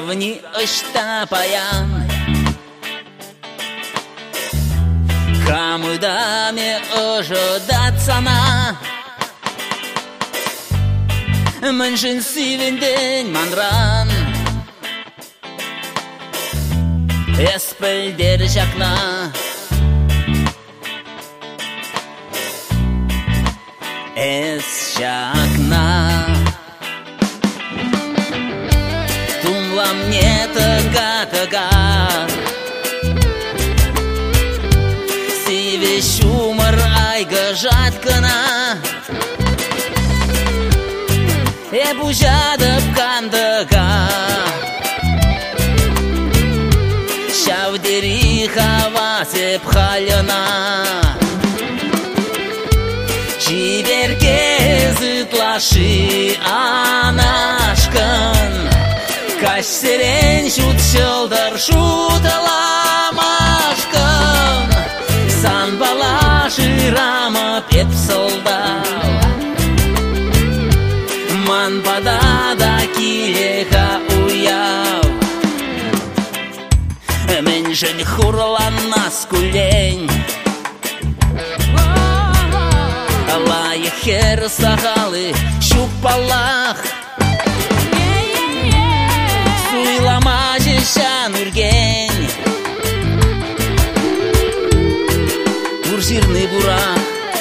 Savni ıştapayan Камудами ожидатсана Міншін сивінден манран Еспілдер жақна Ес жақна Тумла мне тыга-тыга Сиве шумар айга жаткына Бужадып кандыга Шавдери хава сеп халына Жиберге зытлашы анашкын Каш серен шут шылдыр шуталамашкын Сан бала жырамып еп сылдау Ман падада килеха уяв Мен жын хурланнас күлень Алайы хер сағалы шупалах Суйлама жешан үрген Уржирный бурах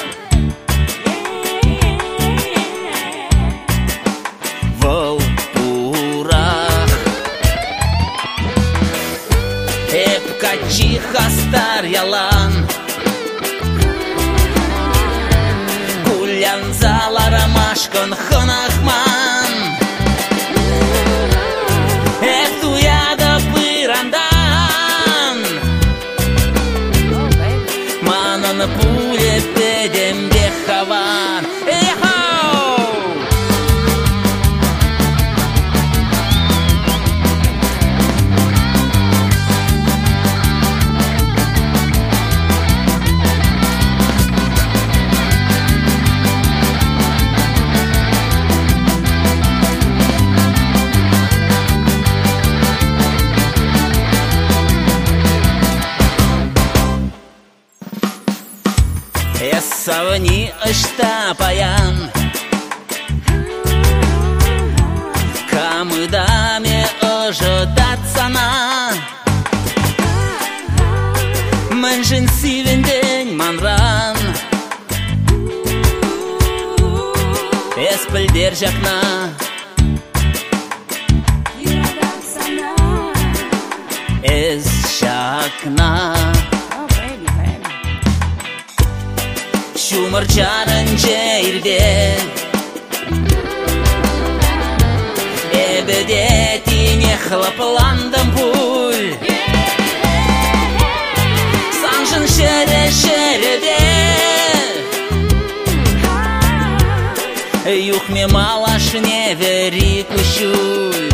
Чихастар ялан Кулян залара машкон хонахман Туяда пырандан Манан пуле педем бехаван Savni ıştapayan Камыдами ожидатсана Міншін сивінден манран Еспілдер жақна Ес жақна Шумыр жарын жерде Эбеде тине хлапландым пуль Санжын шере-шереде Юхме малаш не вери кущуль